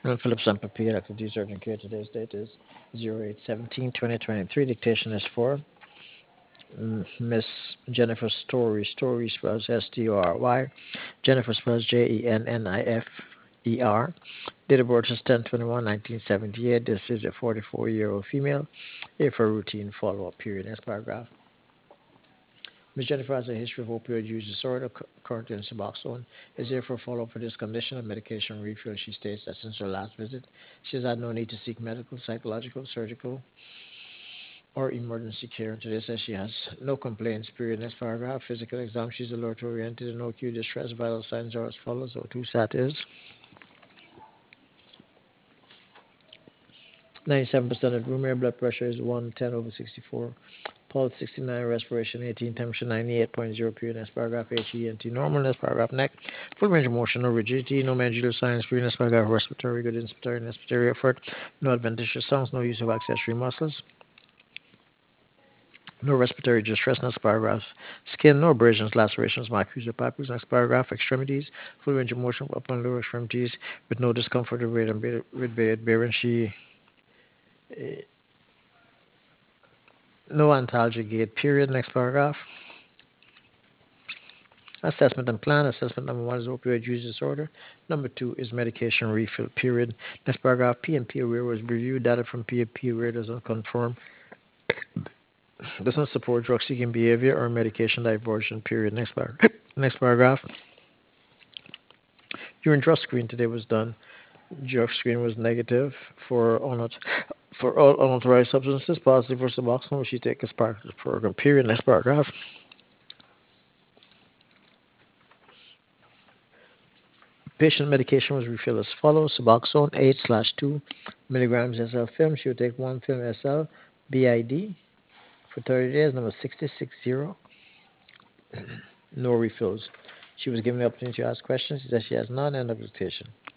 Phillips and Papier, activities urgent care. Today's date is 08/17/2023. Dictation is for Miss Jennifer Story. Story spells Story. Jennifer spells Jennifer. Date of birth is 10/21/1978. This is a 44-year-old female. Here for routine follow-up period. Next paragraph. Ms. Jennifer has a history of opioid use disorder, currently on Suboxone. Is here for follow-up for this condition and medication refill. She states that since her last visit, she has had no need to seek medical, psychological, surgical, or emergency care. And today says she has no complaints, period. Next paragraph. Physical exam. She's alert-oriented and no acute distress. Vital signs are as follows. O2 sat is 97% of room air. Blood pressure is 110/64. Pulse 69, respiration 18, temperature 98.0, period. Next paragraph, HENT normal. Next paragraph, neck. Full range of motion, no rigidity, no mandibular signs, period. Next paragraph, respiratory, good inspiratory and expiratory effort, no adventitious sounds, no use of accessory muscles, no respiratory distress. Next paragraph, skin, no abrasions, lacerations, marks, or papules. Next paragraph, extremities, full range of motion, upper and lower extremities, with no discomfort or with bearing. She, no antalgic gait, period. Next paragraph. Assessment and plan. Assessment number one is opioid use disorder. Number two is medication refill, period. Next paragraph, P&P aware was reviewed. Data from P&P aware doesn't confirm, doesn't support drug seeking behavior or medication diversion, period. Next paragraph. Next paragraph. Urine drug screen today was done. Drug screen was negative for all unauthorized substances, positive for Suboxone, which you take as part of the program, period. Next paragraph. Patient medication was refilled as follows: Suboxone 8/2 milligrams SL film. She would take one film SL BID for 30 days. Number 6060. No refills. She was given the opportunity to ask questions. She said she has none. End of dictation.